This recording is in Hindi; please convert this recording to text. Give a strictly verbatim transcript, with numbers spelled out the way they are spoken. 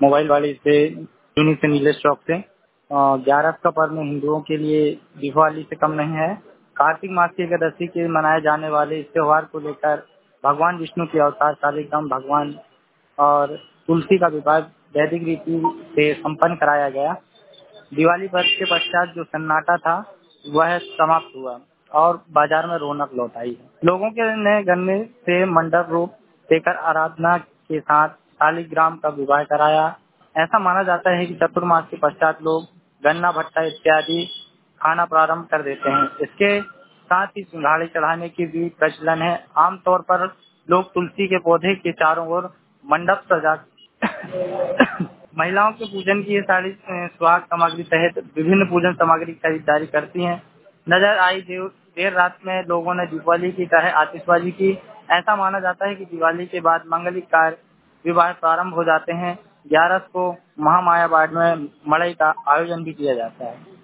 मोबाइल वाले से यूनिक से नीलेश चौक से। ग्यारस का पर्व हिंदुओं के लिए दीपावली से कम नहीं है। कार्तिक मास की एकादशी के मनाए जाने वाले इस त्योहार को लेकर भगवान विष्णु की अवतार शालिग्राम भगवान और तुलसी का विवाह वैदिक रीति से संपन्न कराया गया। दिवाली पर्व के पश्चात जो सन्नाटा था वह समाप्त हुआ और बाजार में रौनक लौट आई। लोगों के नए गन्ने से मंडप रूप देकर आराधना के साथ शालिग्राम का विवाह कराया। ऐसा माना जाता है कि चतुर्मास के पश्चात लोग गन्ना भट्टा इत्यादि खाना प्रारंभ कर देते हैं। इसके साथ ही सिंघाड़े चढ़ाने की भी प्रचलन है। आमतौर पर लोग तुलसी के पौधे के चारों ओर मंडप सजा महिलाओं के पूजन की ये सारी सुहाग सामग्री सहित विभिन्न पूजन सामग्री की खरीदारी करती हैं। नजर आई देर, देर रात में लोगों ने दीपावली की तरह आतिशबाजी की। ऐसा माना जाता है कि दिवाली के बाद मांगलिक कार्य विवाह प्रारंभ हो जाते हैं। ग्यारस को महामाया बाड़ में मड़ई का आयोजन भी किया जाता है।